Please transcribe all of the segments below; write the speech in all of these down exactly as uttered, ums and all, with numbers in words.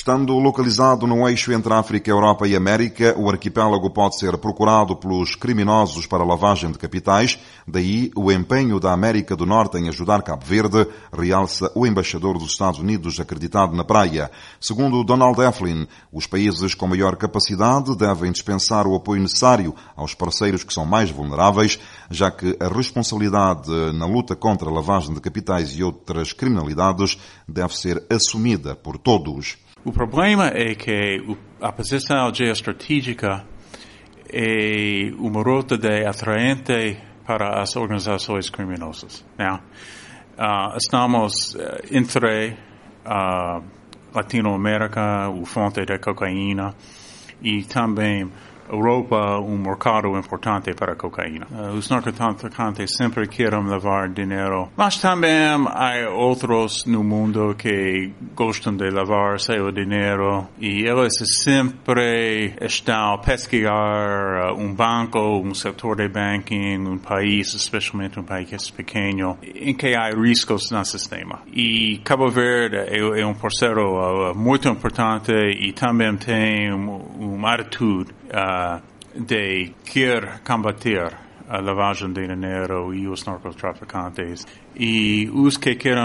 Estando localizado no eixo entre África, Europa e América, o arquipélago pode ser procurado pelos criminosos para lavagem de capitais, daí o empenho da América do Norte em ajudar Cabo Verde, realça o embaixador dos Estados Unidos acreditado na praia. Segundo Donald Eflin, os países com maior capacidade devem dispensar o apoio necessário aos parceiros que são mais vulneráveis, já que a responsabilidade na luta contra a lavagem de capitais e outras criminalidades deve ser assumida por todos. O problema é que a posição geoestratégica é uma rota de atraente para as organizações criminosas. Now, uh, estamos entre a Latinoamérica, o fonte de cocaína, e também Europa, um mercado importante para a cocaína. Uh, os narcotraficantes sempre querem levar dinheiro, mas também há outros no mundo que gostam de levar seu dinheiro e eles sempre estão a pesquisar uh, um banco, um setor de banking, um país, especialmente um país pequeno, em que há riscos no sistema. E Cabo Verde é, é um parceiro uh, muito importante e também tem um, uma atitude Uh, de querer combater a lavagem de dinheiro e os narcotraficantes. E os que querem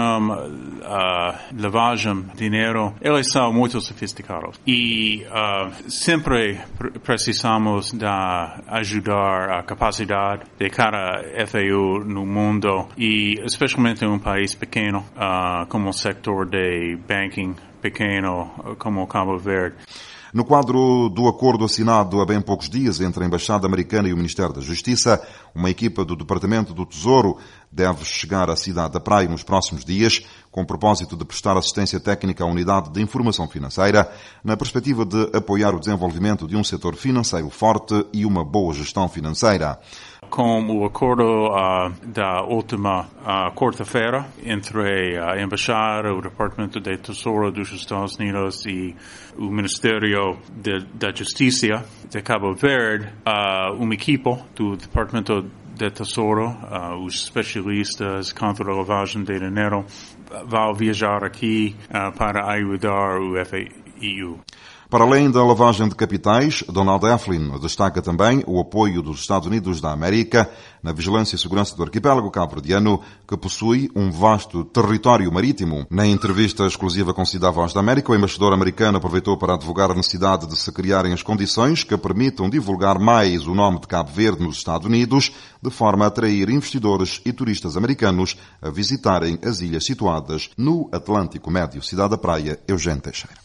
uh, lavagem de dinheiro, eles são muito sofisticados. E uh, sempre precisamos de ajudar a capacidade de cada F A U no mundo, e especialmente em um país pequeno, uh, como o setor de banking pequeno, como Cabo Verde. No quadro do acordo assinado há bem poucos dias entre a Embaixada Americana e o Ministério da Justiça, uma equipa do Departamento do Tesouro deve chegar à cidade da Praia nos próximos dias, com o propósito de prestar assistência técnica à Unidade de Informação Financeira, na perspectiva de apoiar o desenvolvimento de um setor financeiro forte e uma boa gestão financeira. Com o acordo uh, da última uh, quarta-feira entre a Embaixada, o Departamento de Tesouro dos Estados Unidos e o Ministério de, da Justiça de Cabo Verde, uh, uma equipe do Departamento de Tesouro, uh, os especialistas contra a lavagem de dinheiro, vão viajar aqui uh, para ajudar o F A U. Para além da lavagem de capitais, Donald Eflin destaca também o apoio dos Estados Unidos da América na vigilância e segurança do arquipélago cabo-verdiano, que possui um vasto território marítimo. Na entrevista exclusiva com Cidade Voz da América, o embaixador americano aproveitou para advogar a necessidade de se criarem as condições que permitam divulgar mais o nome de Cabo Verde nos Estados Unidos, de forma a atrair investidores e turistas americanos a visitarem as ilhas situadas no Atlântico Médio. Cidade da Praia, Eugênio Teixeira.